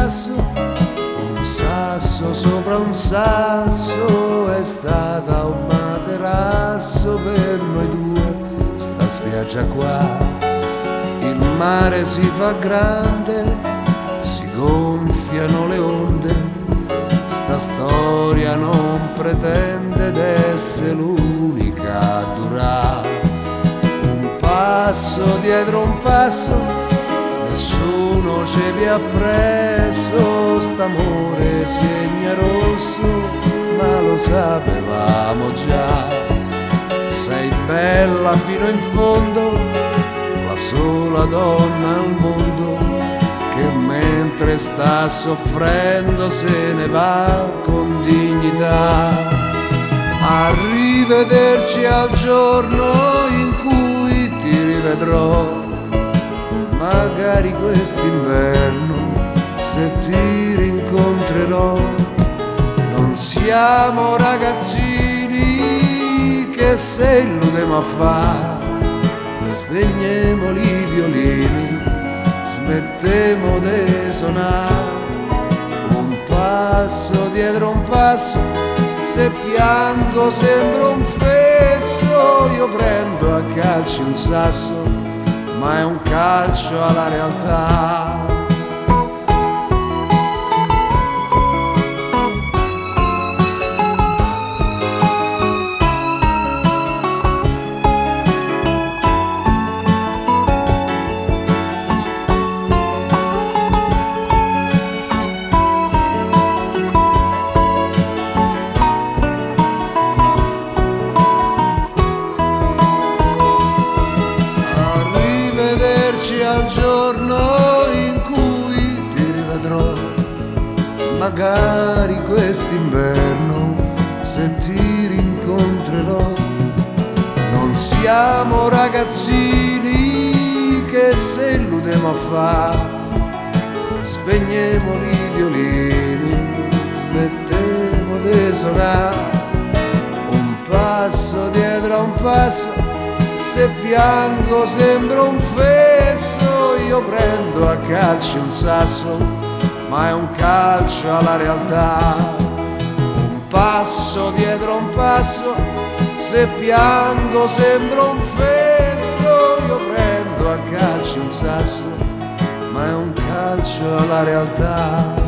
un sasso sopra un sasso, è stata un materasso per noi due, sta spiaggia qua. Il mare si fa grande, si gonfiano le onde, sta storia non pretende d'essere l'unica a durare. Un passo dietro un passo, nessuno ci vi ha preso, st'amore segna rosso, ma lo sapevamo già. Sei bella fino in fondo, la sola donna al mondo, che mentre sta soffrendo se ne va con dignità. Arrivederci al giorno in cui ti rivedrò, magari quest'inverno se ti rincontrerò. Non siamo ragazzini che se illudemo a fa, spegniamo i violini, smettiamo di suonare. Un passo dietro un passo, se piango sembro un fesso, io prendo a calci un sasso, ma è un calcio alla realtà. Al giorno in cui ti rivedrò, magari quest'inverno se ti rincontrerò. Non siamo ragazzini che se illudemo a fa, spegniamo i violini, smettiamo di suonare. Un passo dietro un passo, se piango sembro un fesso, io prendo a calci un sasso, ma è un calcio alla realtà. Un passo dietro un passo, se piango sembro un fesso, io prendo a calci un sasso, ma è un calcio alla realtà.